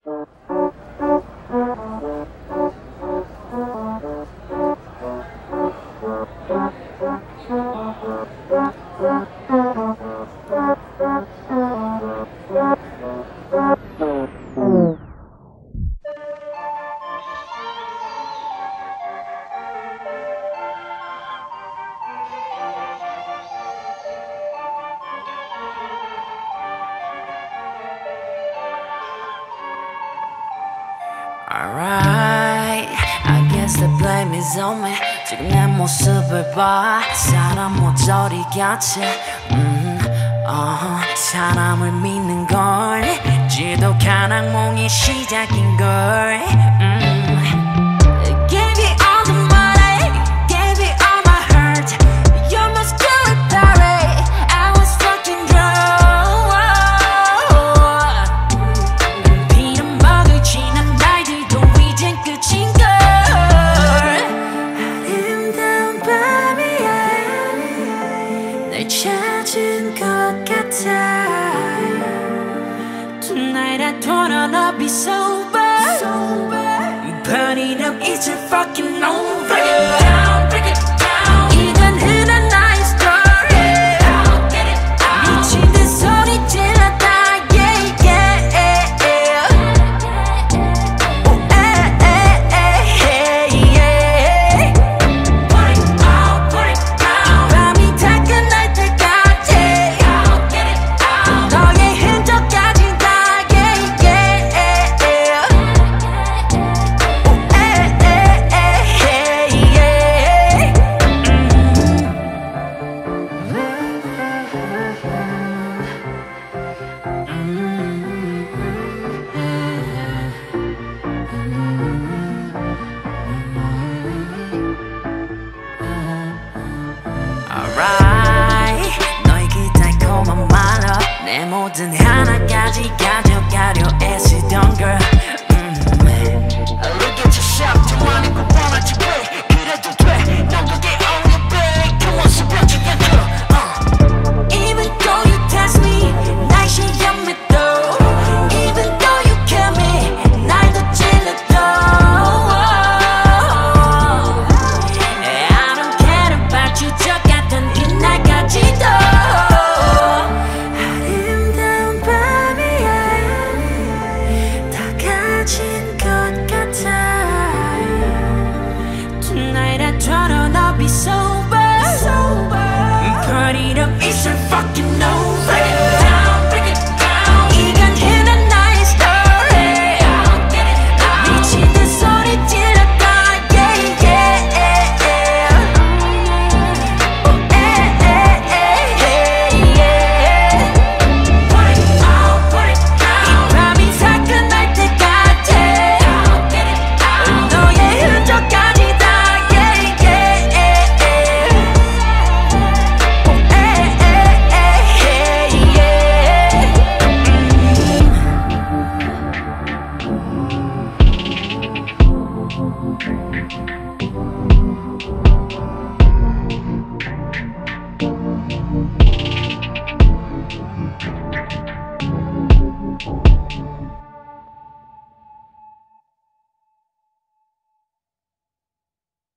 Alright, I guess the blame is on me. 지금 내 모습을 봐. 사람 모조리 같이 사람을 믿는 걸 지독한 악몽이 시작인 걸 Gave you all the money, gave you all my hurt. You're my spirit party, I was fucking drunk. 비난받을 지난 날들도 이젠 끝인걸. 아름다운 밤이야 날 찾은 것 같아. Tonight I don't be sober. Burn it up, it's a fucking over. Break it down, break it down. 이건 흔한 나의 story. Get it down. 미친 듯 소리 질렀다, yeah, yeah. Oh, yeah. Put it out, put it down. 밤이 다 끝날 때까지. Get it down. 너의 흔적까지 다, yeah, yeah. Alright, 너의 그 달콤한 말로 내 모든 하나까지 가져가려 애쓰던 girl. Look at yourself, 좀 아닌 거 원하지 왜 이래도 돼. 넌 그게 only big, come on 수병지 않죠. Even though you test me, 날 시험해 또. Even though you kill me, 날 더 찔러도. I don't care about you, 저 같던 그날까지도. 아름다운 밤이야 다 같이